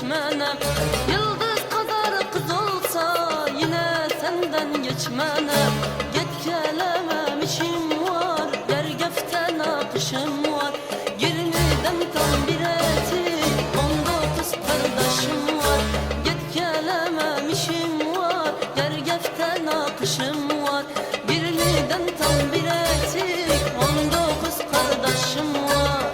seçmenem. Yıldız kadar kız olsa yine senden geçmenem. Git gelemem işim var, gergeften akışım var. 20'den tam bir etik, 19 kardeşim var. Git gelemem işim var, gergeften akışım var. 20'den tam bir etik, 19 kardeşim var.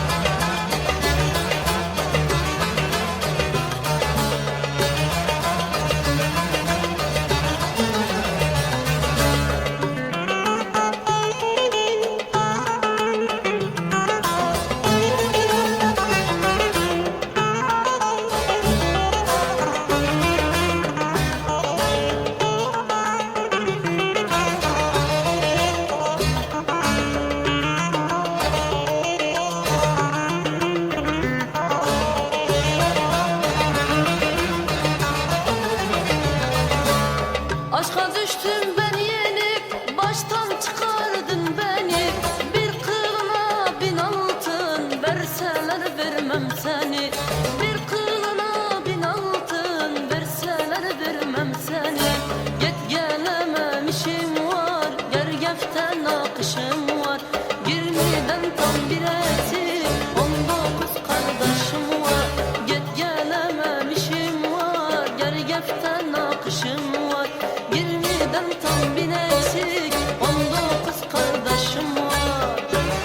Aşka düştüm ben yenip, baştan çıkardın beni. Bir kılına 1000 altın verseler vermem seni. Bir kılına 1000 altın verseler vermem seni. Git gelemem işim var, gergeften akışım var. 20'den tam bir etik, 19 kardeşim var. Git gelemem işim var, gergeften akışım var. 20'den tam bir eksik, 19 kardeşim var.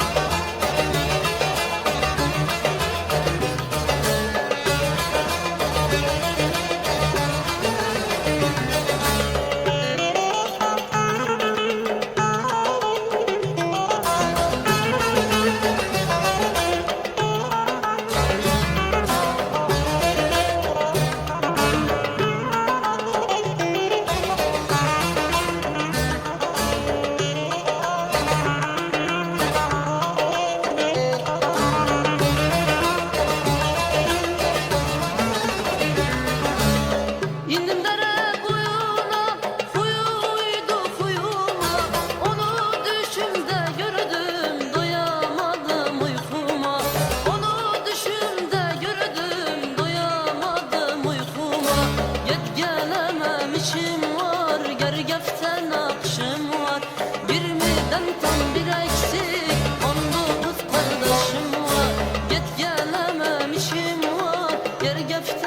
İndim dere kuyuna, huyuydu huyuma. Onu düşümde gördüm, doyamadım uykuma. Onu düşümde gördüm, doyamadım uykuma. Git gelemem işim var, gergeften akışım var. 20'den tam bir eksik, 19 kardeşim var. Git gelemem işim var, gergeften